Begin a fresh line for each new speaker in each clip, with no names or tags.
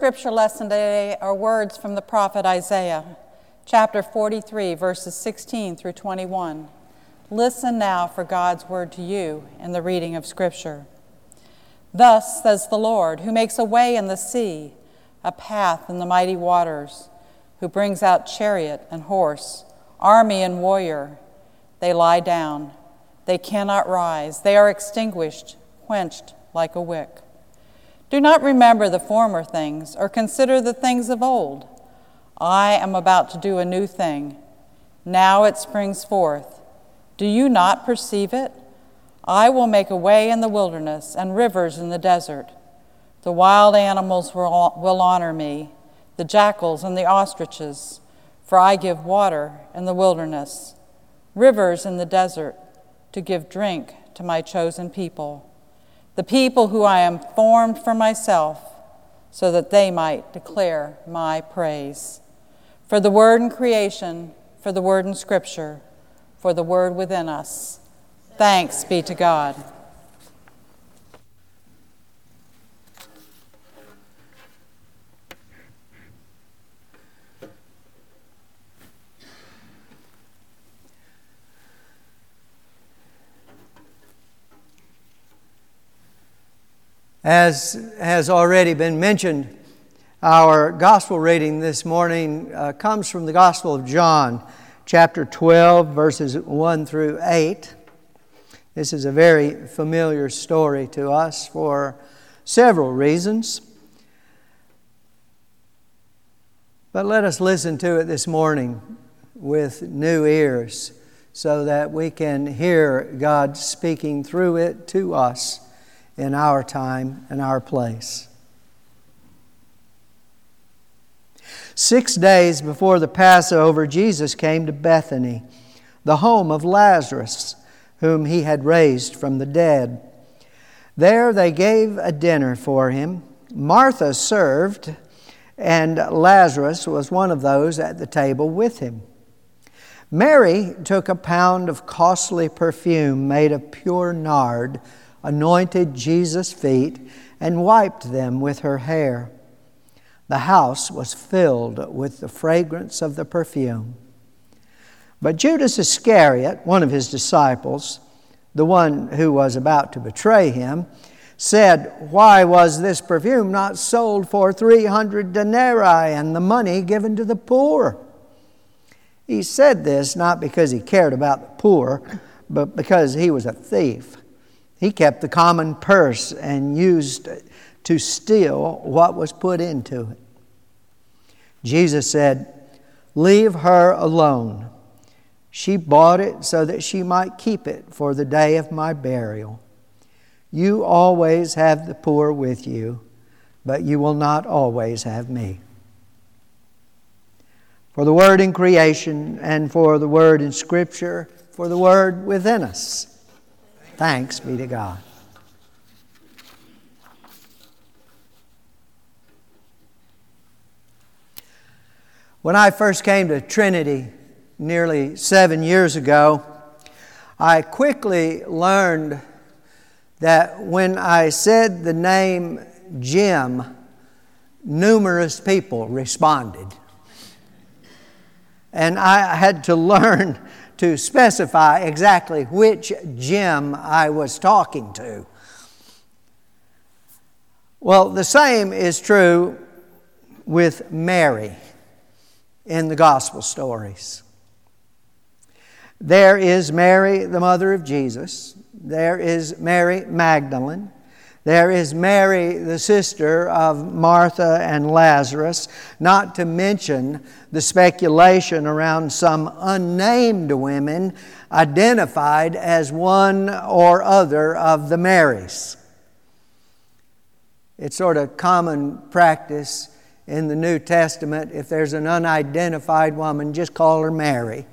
scripture lesson today are words from the prophet Isaiah, chapter 43, verses 16 through 21. Listen now for God's word to you in the reading of scripture. Thus says the Lord, who makes a way in the sea, a path in the mighty waters, who brings out chariot and horse, army and warrior. They lie down. They cannot rise. They are extinguished, quenched like a wick. Do not remember the former things or consider the things of old. I am about to do a new thing. Now it springs forth. Do you not perceive it? I will make a way in the wilderness and rivers in the desert. The wild animals will honor me, the jackals and the ostriches, for I give water in the wilderness, rivers in the desert, to give drink to my chosen people, the people who I am formed for myself, so that they might declare my praise. For the word in creation, for the word in scripture, for the word within us. Thanks be to God.
As has already been mentioned, our gospel reading this morning comes from the Gospel of John, chapter 12, verses 1 through 8. This is a very familiar story to us for several reasons. But let us listen to it this morning with new ears so that we can hear God speaking through it to us in our time and our place. 6 days before the Passover, Jesus came to Bethany, the home of Lazarus, whom he had raised from the dead. There they gave a dinner for him. Martha served, and Lazarus was one of those at the table with him. Mary took a pound of costly perfume made of pure nard, anointed Jesus' feet, and wiped them with her hair. The house was filled with the fragrance of the perfume. But Judas Iscariot, one of his disciples, the one who was about to betray him, said, "Why was this perfume not sold for 300 denarii and the money given to the poor?" He said this not because he cared about the poor, but because he was a thief. He kept the common purse and used to steal what was put into it. Jesus said, "Leave her alone. She bought it so that she might keep it for the day of my burial. You always have the poor with you, but you will not always have me." For the word in creation and for the word in Scripture, for the word within us. Thanks be to God. When I first came to Trinity nearly 7 years ago, I quickly learned that when I said the name Jim, numerous people responded. And I had to learn to specify exactly which Jim I was talking to. Well, the same is true with Mary in the gospel stories. There is Mary, the mother of Jesus. There is Mary Magdalene. There is Mary, the sister of Martha and Lazarus, not to mention the speculation around some unnamed women identified as one or other of the Marys. It's sort of common practice in the New Testament, if there's an unidentified woman, just call her Mary.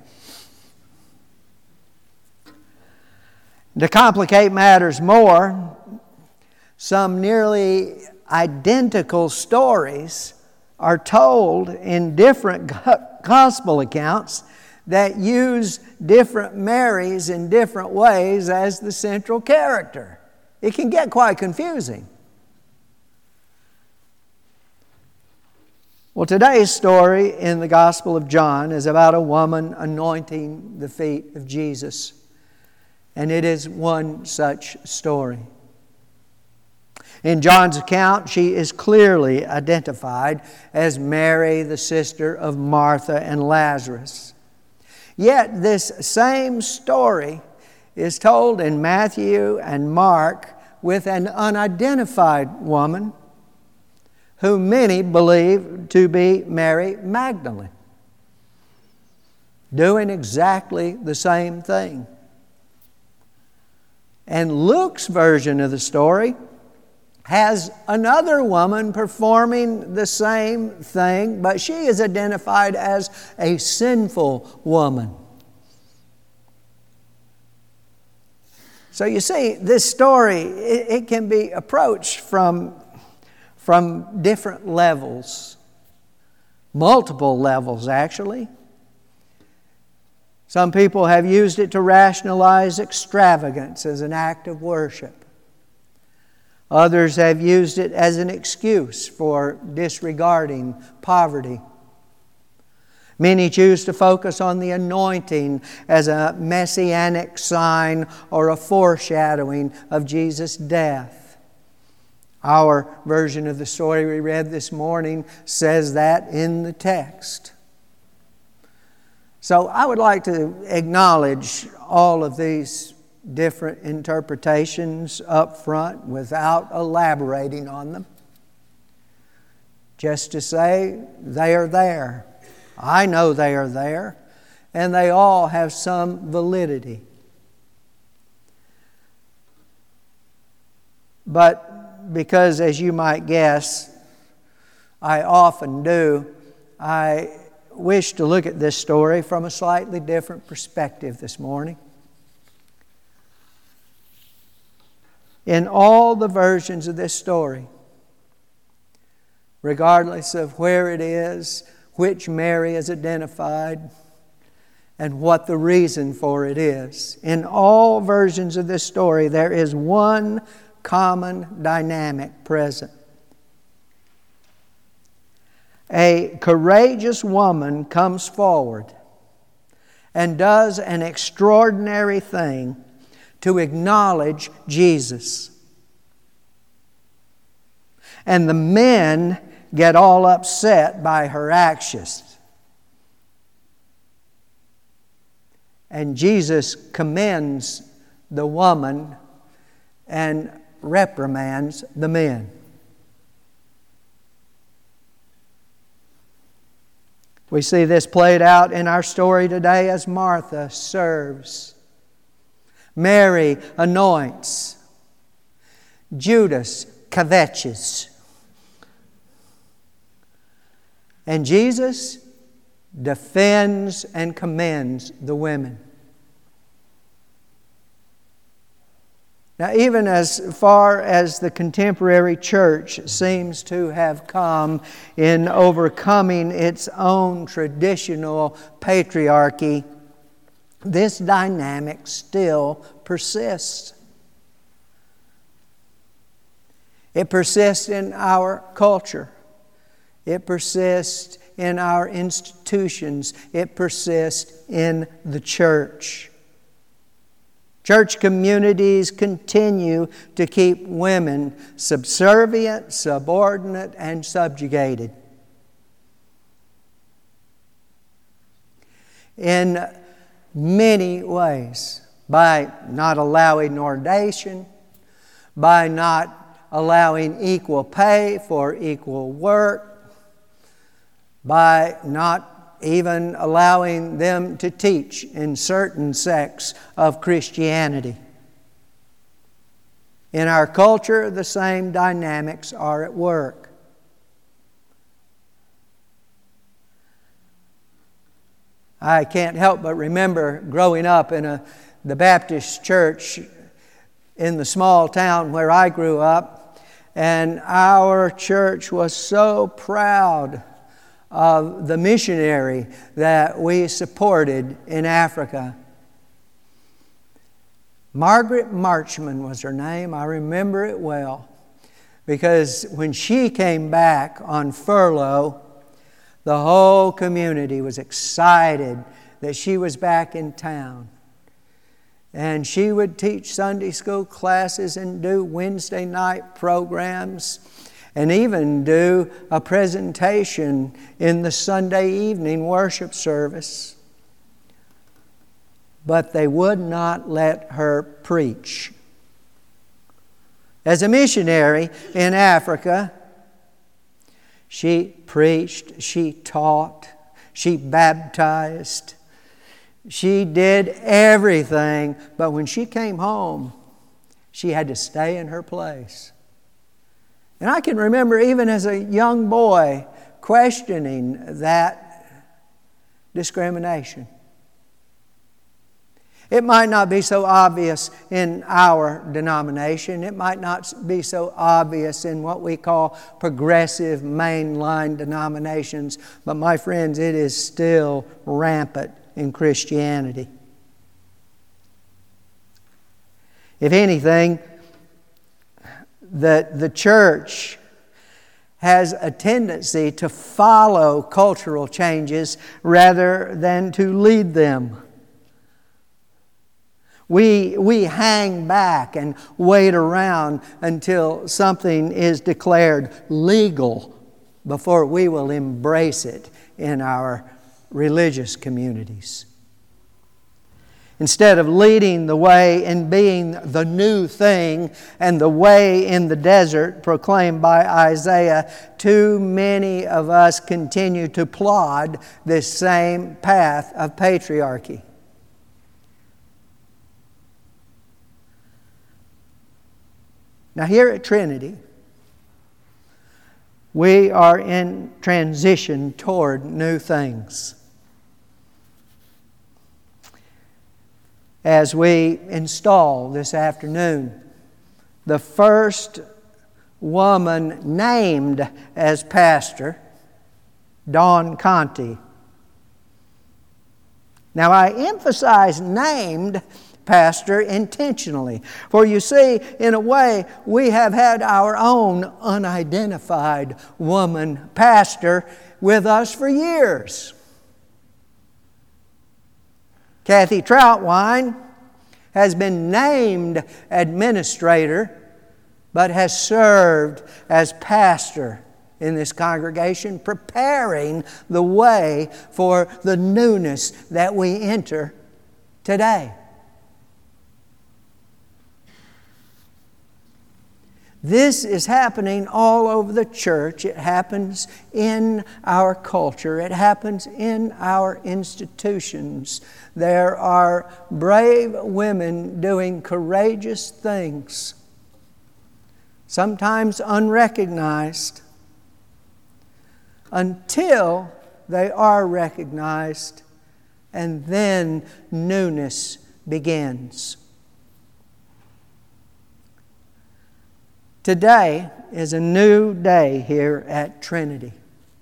To complicate matters more, some nearly identical stories are told in different gospel accounts that use different Marys in different ways as the central character. It can get quite confusing. Well, today's story in the Gospel of John is about a woman anointing the feet of Jesus. And it is one such story. In John's account, she is clearly identified as Mary, the sister of Martha and Lazarus. Yet this same story is told in Matthew and Mark with an unidentified woman whom many believe to be Mary Magdalene, doing exactly the same thing. And Luke's version of the story has another woman performing the same thing, but she is identified as a sinful woman. So you see, this story, it can be approached from different levels, multiple levels actually. Some people have used it to rationalize extravagance as an act of worship. Others have used it as an excuse for disregarding poverty. Many choose to focus on the anointing as a messianic sign or a foreshadowing of Jesus' death. Our version of the story we read this morning says that in the text. So I would like to acknowledge all of these different interpretations up front without elaborating on them. Just to say they are there. I know they are there, and they all have some validity. But because, as you might guess, I often do, I wish to look at this story from a slightly different perspective this morning. In all the versions of this story, regardless of where it is, which Mary is identified, and what the reason for it is, in all versions of this story, there is one common dynamic present. A courageous woman comes forward and does an extraordinary thing to acknowledge Jesus. And the men get all upset by her actions. And Jesus commends the woman and reprimands the men. We see this played out in our story today as Martha serves. Mary anoints. Judas kvetches. And Jesus defends and commends the women. Now, even as far as the contemporary church seems to have come in overcoming its own traditional patriarchy, this dynamic still persists. It persists in our culture. It persists in our institutions. It persists in the church. Church communities continue to keep women subservient, subordinate, and subjugated. In many ways, by not allowing ordination, by not allowing equal pay for equal work, by not even allowing them to teach in certain sects of Christianity. In our culture, the same dynamics are at work. I can't help but remember growing up in the Baptist church in the small town where I grew up, and our church was so proud of the missionary that we supported in Africa. Margaret Marchman was her name. I remember it well, because when she came back on furlough, The whole community was excited that she was back in town. And she would teach Sunday school classes and do Wednesday night programs and even do a presentation in the Sunday evening worship service. But they would not let her preach. As a missionary in Africa, she preached, she taught, she baptized. She did everything, but when she came home, she had to stay in her place. And I can remember even as a young boy questioning that discrimination. It might not be so obvious in our denomination. It might not be so obvious in what we call progressive mainline denominations. But my friends, it is still rampant in Christianity. If anything, the church has a tendency to follow cultural changes rather than to lead them. We hang back and wait around until something is declared legal before we will embrace it in our religious communities. Instead of leading the way and being the new thing and the way in the desert proclaimed by Isaiah, too many of us continue to plod this same path of patriarchy. Now here at Trinity, we are in transition toward new things. As we install this afternoon, the first woman named as pastor, Dawn Conti. Now I emphasize named pastor intentionally. For you see, in a way, we have had our own unidentified woman pastor with us for years. Kathy Troutwine has been named administrator, but has served as pastor in this congregation, preparing the way for the newness that we enter today. This is happening all over the church. It happens in our culture. It happens in our institutions. There are brave women doing courageous things, sometimes unrecognized, until they are recognized, and then newness begins. Today is a new day here at Trinity.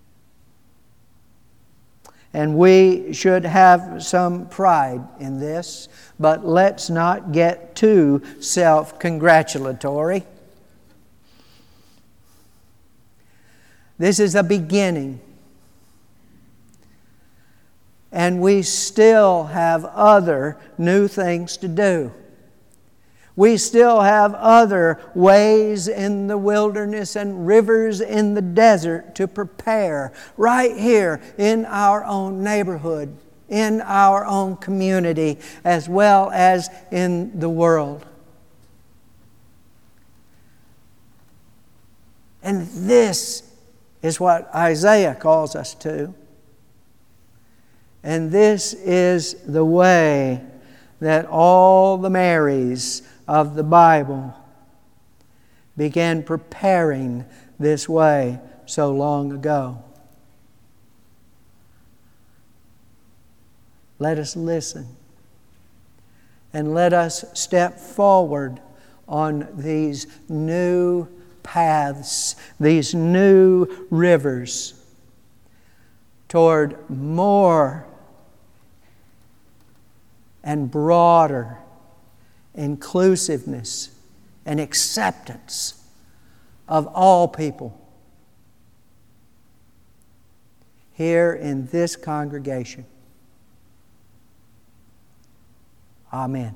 And we should have some pride in this, but let's not get too self-congratulatory. This is a beginning. And we still have other new things to do. We still have other ways in the wilderness and rivers in the desert to prepare right here in our own neighborhood, in our own community, as well as in the world. And this is what Isaiah calls us to. And this is the way that all the Marys of the Bible began preparing this way so long ago. Let us listen and let us step forward on these new paths, these new rivers toward more and broader inclusiveness and acceptance of all people. here in this congregation. Amen.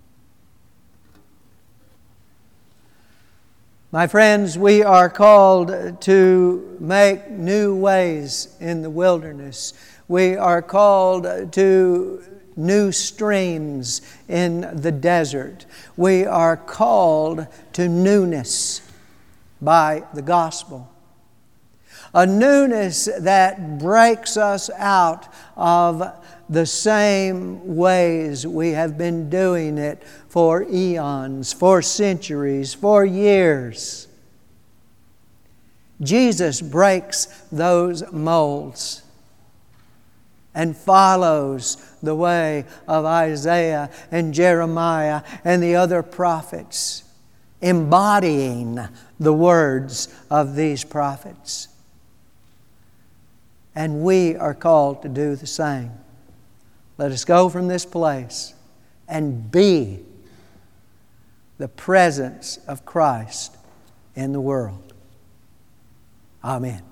My friends, we are called to make new ways in the wilderness. We are called to new streams in the desert. We are called to newness by the gospel. A newness that breaks us out of the same ways we have been doing it for eons, for centuries, for years. Jesus breaks those molds and follows the way of Isaiah and Jeremiah and the other prophets, embodying the words of these prophets. And we are called to do the same. Let us go from this place and be the presence of Christ in the world. Amen.